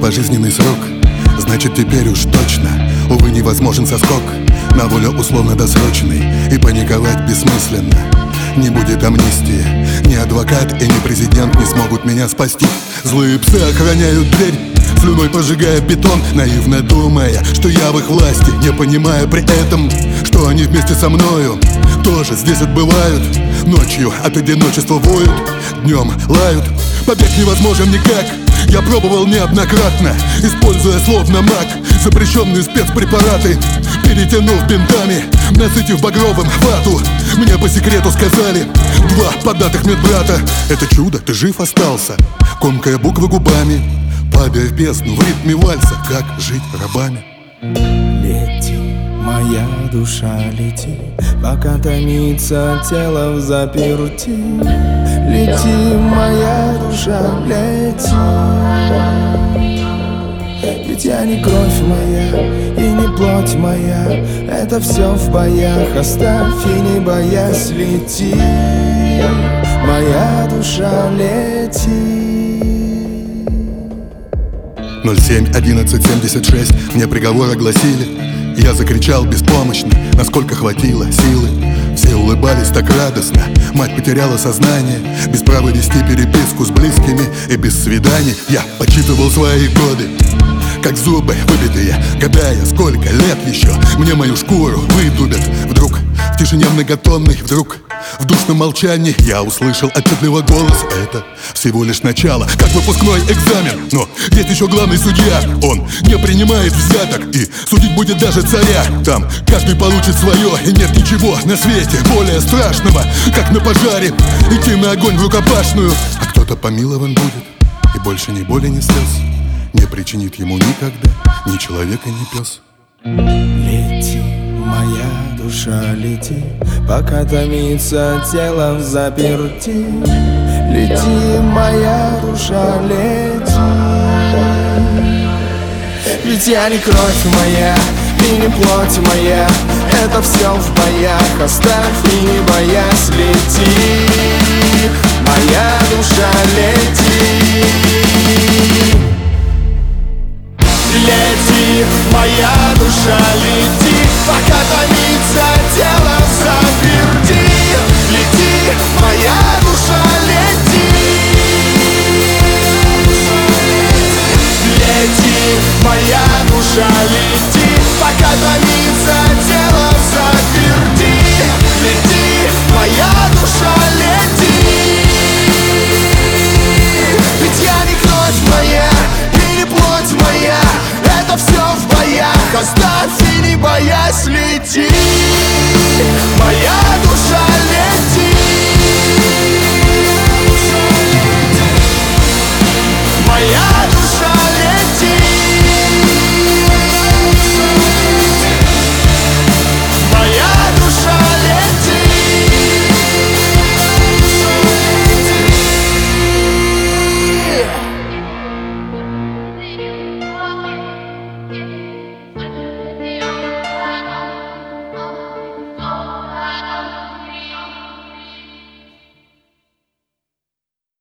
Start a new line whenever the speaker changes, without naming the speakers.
пожизненный срок, значит теперь уж точно, увы, невозможен соскок на волю условно-досрочной, и паниковать бессмысленно. Не будет амнистии, ни адвокат и ни президент не смогут меня спасти. Злые псы охраняют дверь, слюной пожигая бетон, наивно думая, что я в их власти, не понимая при этом, что они вместе со мною тоже здесь отбывают. Ночью от одиночества воют, днем лают. Побег невозможен никак, я пробовал неоднократно, используя словно маг запрещенные спецпрепараты, перетянув бинтами, насытив багровым вату. Мне по секрету сказали 2 податых медбрата: это чудо, ты жив остался, комкая буквы губами, падая в бездну в ритме вальса, как жить рабами.
Лети, моя душа, лети, пока томится тело в заперти. Лети, моя душа, лети. Ведь я не кровь моя и не плоть моя, это все в боях, оставь и не боясь, лети. Моя душа, лети.
07-11-76 мне приговор огласили. Я закричал беспомощно, насколько хватило силы. Все улыбались так радостно, мать потеряла сознание. Без права вести переписку с близкими и без свиданий. Я подсчитывал свои годы, как зубы выбитые, гадая, сколько лет еще мне мою шкуру выдубят. Вдруг в тишине многотонной, вдруг в душном молчании я услышал отчетливо голос: это всего лишь начало, как выпускной экзамен. Но есть еще главный судья, он не принимает взяток, и судить будет даже царя. Там каждый получит свое, и нет ничего на свете более страшного, как на пожаре идти на огонь в рукопашную. А кто-то помилован будет, и больше ни боли, ни слез не причинит ему никогда ни человек и ни пес.
Лети, моя душа, лети, пока томится тело в заперти. Лети, моя душа, лети. Ведь я не кровь моя и не плоть моя, это все в боях, оставь и не боясь, лети. Моя душа, лети. Лети, моя душа, лети, пока томится тело в заперти. Лети, моя душа, лети. Лети, моя душа, лети, пока томится тело в заперти. Лети, моя душа,